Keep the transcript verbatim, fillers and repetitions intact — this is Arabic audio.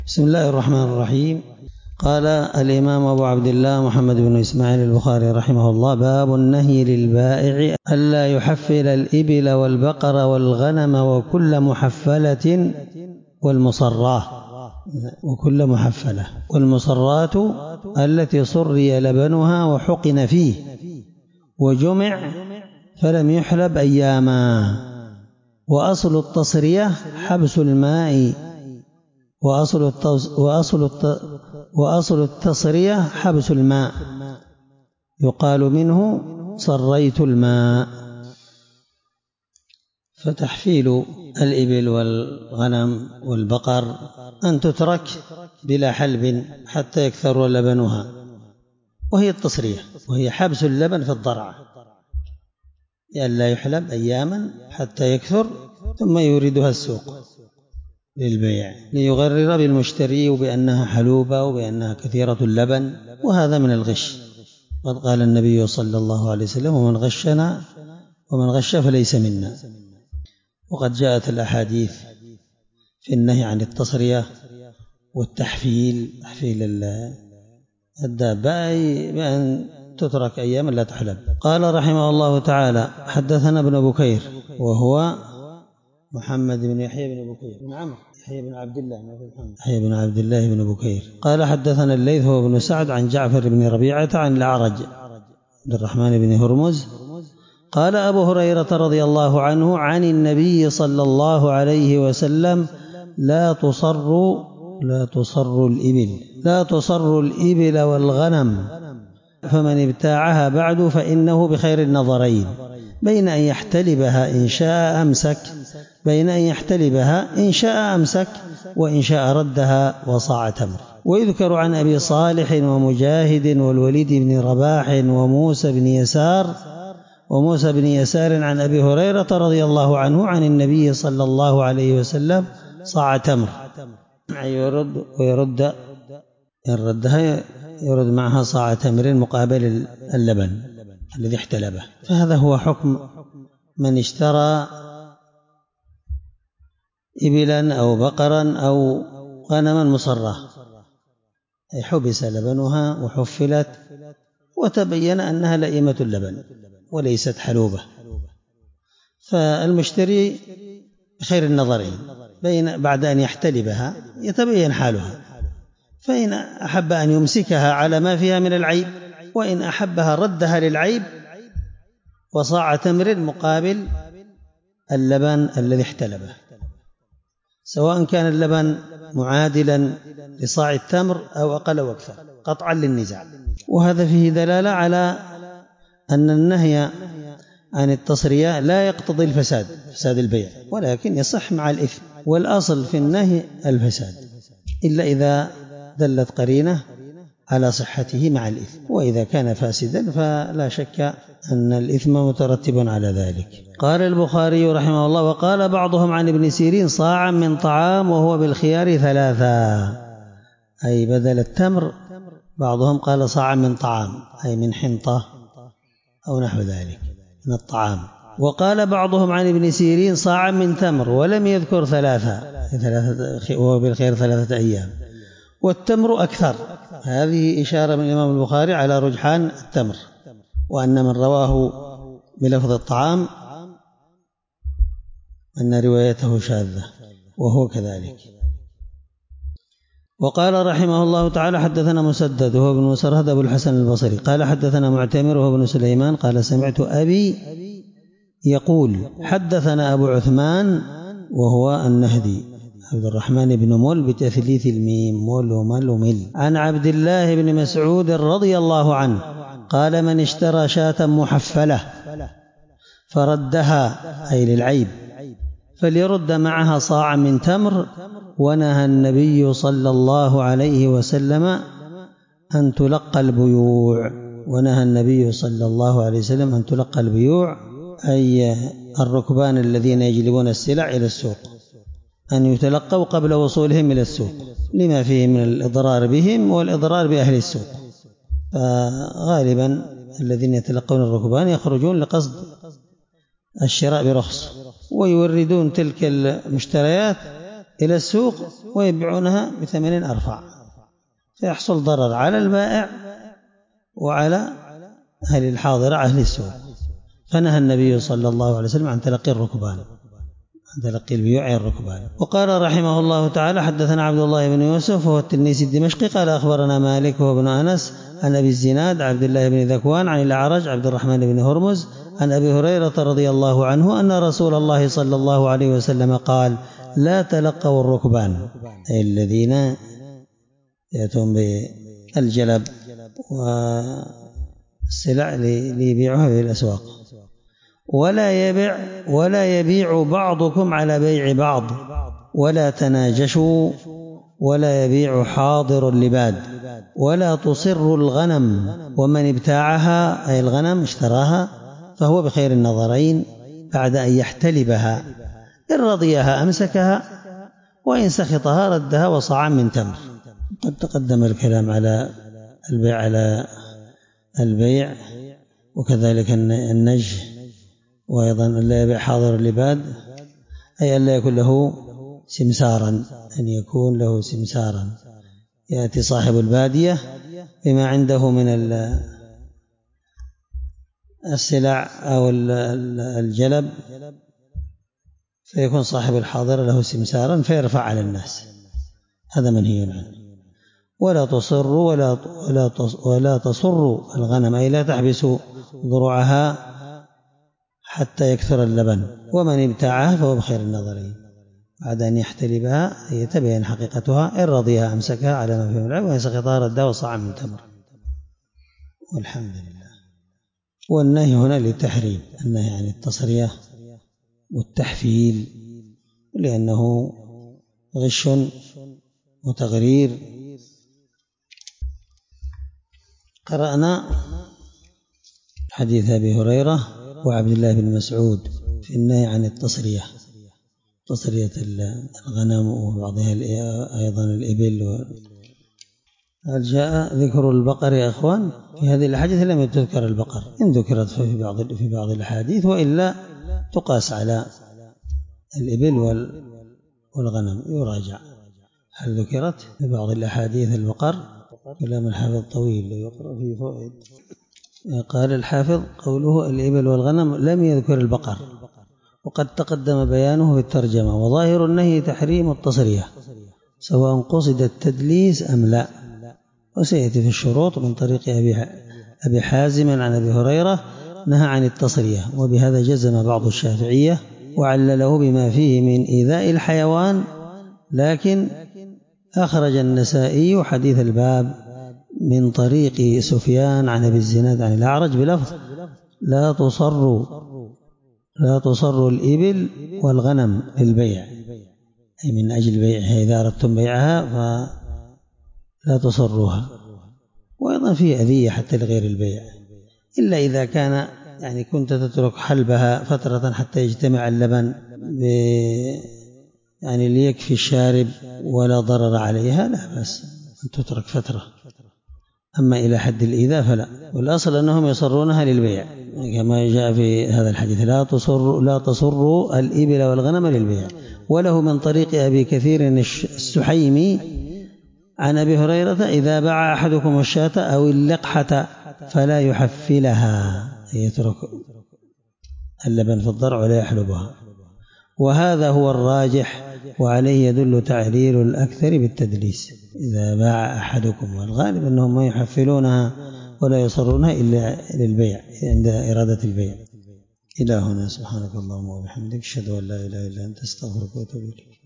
بسم الله الرحمن الرحيم. قال الإمام أبو عبد الله محمد بن إسماعيل البخاري رحمه الله: باب النهي للبائع ألا يحفل الإبل والبقر والغنم وكل محفلة والمصراه وكل محفلة والمصرات التي صري لبنها وحقن فيه وجمع فلم يحلب أياما. وأصل التصرية حبس الماء وأصل التص... وأصل الت... وأصل التصرية حبس الماء، يقال منه صريت الماء. فتحفيل الإبل والغنم والبقر أن تترك بلا حلب حتى يكثر لبنها، وهي التصرية، وهي حبس اللبن في الضرع لئلا يحلب أياما حتى يكثر ثم يوردها السوق للبيع ليغرر بالمشتري بأنها حلوبة وبأنها كثيرة اللبن، وهذا من الغش. قد قال النبي صلى الله عليه وسلم: ومن غشنا ومن غش فليس منا. وقد جاءت الأحاديث في النهي عن التصرية والتحفيل، تحفيل الدابة بأن تترك أياما لا تحلب. قال رحمه الله تعالى: حدثنا ابن بكير وهو محمد بن يحيى بن بكير بن عمرو يحيى بن عبد الله يحيى بن عبد الله بن بكير قال حدثنا الليث هو بن سعد عن جعفر بن ربيعة عن الأعرج عبد الرحمن بن هرمز قال أبو هريرة رضي الله عنه عن النبي صلى الله عليه وسلم: لا تصر لا تصر الإبل لا تصر الإبل والغنم، فمن ابتاعها بعد فإنه بخير النظرين، بين أن يحتلبها إن شاء أمسك بين أن يحتلبها إن شاء أمسك وإن شاء ردها وصاع تمر. ويذكر عن أبي صالح ومجاهد والوليد بن رباح وموسى بن يسار وموسى بن يسار عن أبي هريرة رضي الله عنه عن النبي صلى الله عليه وسلم: صاع تمر، يرد ويرد يردها يرد معها صاع تمر مقابل اللبن الذي احتلبه. فهذا هو حكم من اشترى إبلا أو بقرا أو غنما مصرة، أي حبس لبنها وحفلت وتبين أنها لئيمة اللبن وليست حلوبة، فالمشتري بخير النظرين، بين بعد أن يحتلبها يتبين حالها، فإن أحب أن يمسكها على ما فيها من العيب، وإن أحبها ردها للعيب وصاع تمر مقابل اللبن الذي احتلبه، سواء كان اللبن معادلا لصاع التمر أو أقل واكثر، قطعا للنزاع. وهذا فيه دلالة على أن النهي عن التصرية لا يقتضي الفساد فساد البيع، ولكن يصح مع الإثم، والأصل في النهي الفساد إلا إذا دلت قرينة على صحته مع الإثم، وإذا كان فاسدا فلا شك أن الإثم مترتب على ذلك. قال البخاري رحمه الله: وقال بعضهم عن ابن سيرين: صاعا من طعام وهو بالخيار ثلاثا، أي بدل التمر. بعضهم قال صاعا من طعام أي من حنطة أو نحو ذلك من الطعام. وقال بعضهم عن ابن سيرين: صاعا من تمر، ولم يذكر ثلاثة وهو بالخيار ثلاثة أيام، والتمر أكثر. هذه إشارة من الإمام البخاري على رجحان التمر، وأن من رواه بلفظ الطعام أن روايته شاذة، وهو كذلك. وقال رحمه الله تعالى: حدثنا مسدد وهو ابن مسرهد أبو الحسن البصري قال حدثنا معتمر وهو ابن سليمان قال سمعت أبي يقول: حدثنا أبو عثمان وهو النهدي عبد الرحمن بن مل بتثليث الميم مول ومل ومل عن عبد الله بن مسعود رضي الله عنه قال: من اشترى شاة محفلة فردها أي للعيب فليرد معها صاعا من تمر، ونهى النبي صلى الله عليه وسلم أن تلقى البيوع ونهى النبي صلى الله عليه وسلم أن تلقى البيوع أي الركبان الذين يجلبون السلع إلى السوق أن يتلقوا قبل وصولهم إلى السوق، لما فيه من الإضرار بهم والإضرار بأهل السوق. فغالبا الذين يتلقون الركبان يخرجون لقصد الشراء برخص، ويوردون تلك المشتريات إلى السوق ويبيعونها بثمن أرفع، فيحصل ضرر على البائع وعلى أهل الحاضرة أهل السوق. فنهى النبي صلى الله عليه وسلم عن تلقي الركبان، عن تلقي البيوع الركبان. وقال رحمه الله تعالى: حدثنا عبد الله بن يوسف وهو التنيسي الدمشقي قال أخبرنا مالك وابن أنس عن أبي الزناد عبد الله بن ذكوان عن الأعرج عبد الرحمن بن هرمز عن أبي هريرة رضي الله عنه أن رسول الله صلى الله عليه وسلم قال: لا تلقوا الركبان، أي الذين يأتون بالجلب والسلع ليبيعها في الأسواق، ولا يبيع ولا يبيع بعضكم على بيع بعض، ولا تناجشوا، ولا يبيع حاضر لباد، ولا تصر الغنم، ومن ابتاعها أي الغنم اشتراها فهو بخير النظرين بعد أن يحتلبها، إن رضيها أمسكها وإن سخطها ردها وصاعا من تمر. قد تقدم الكلام على البيع على البيع وكذلك النج، وأيضا لا يبيع حاضر اللباد، أي أن لا يكون له سمسارا، أن يكون له سمسارا. يأتي صاحب البادية بما عنده من السلع أو الجلب، فيكون صاحب الحاضر له سمسارا فيرفع على الناس، هذا منهي عنه. ولا تصر ولا ولا ولا تصر الغنم، أي لا تحبسوا ضروعها حتى يكثر اللبن، ومن ابتاعها فهو بخير النظرين بعد أن يحتلبها يتبين حقيقتها، إن رضيها أمسكها على ما فيه العيب، وإن سخطها ردها وصاعا من تمر. والحمد لله. والنهي هنا للتحريم، النهي عن التصرية والتحفيل، لأنه غش وتغرير. قرأنا حديث أبي هريرة وعبد الله بن مسعود في النهي عن التصرية، تصرية الغنم وبعضها أيضا الإبل. هل جاء ذكر البقر يا أخوان؟ في هذه الحديث لم تذكر البقر، إن ذكرت في بعض في بعض الأحاديث، وإلا تقاس على الإبل والغنم يراجع. هل ذكرت في بعض الأحاديث البقر؟ كلام الحافظ طويل يقرأ فيه فوائد. قال الحافظ: قوله الإبل والغنم لم يذكر البقر، وقد تقدم بيانه في الترجمة. وظاهر النهي تحريم التصرية سواء قصد التدليس أم لا، وسيأتي في الشروط من طريق أبي حازم عن أبي هريرة نهى عن التصرية، وبهذا جزم بعض الشافعية وعلله بما فيه من إيذاء الحيوان، لكن أخرج النسائي حديث الباب من طريق سفيان عن أبي الزناد عن الأعرج بلفظ: لا تصر لا تصر الإبل والغنم للبيع، أي من أجل بيعها، إذا أردتم بيعها فلا تصروها. وأيضا في أذية حتى لغير البيع، إلا إذا كان يعني كنت تترك حلبها فترة حتى يجتمع اللبن يعني ليكفي الشارب ولا ضرر عليها، لا بأس أن تترك فترة. أما إلى حد الإيذاء فلا، والأصل أنهم يصرونها للبيع كما جاء في هذا الحديث: لا تصر لا تصروا الإبل والغنم للبيع. وله من طريق أبي كثير السحيمي عن أبي هريرة: إذا باع أحدكم الشاة أو اللقحة فلا يحفلها، يترك اللبن في الضرع ولا يحلبها. وهذا هو الراجح، وعليه يدل تعليل الأكثر بالتدليس. إذا باع أحدكم، والغالب أنهم ما يحفلونها ولا يصرونها إلا للبيع عند إرادة البيع. إلى هنا، سبحانك اللهم وبحمدك، أشهد أن لا إله إلا أنت، أستغفرك وأتوب إليك.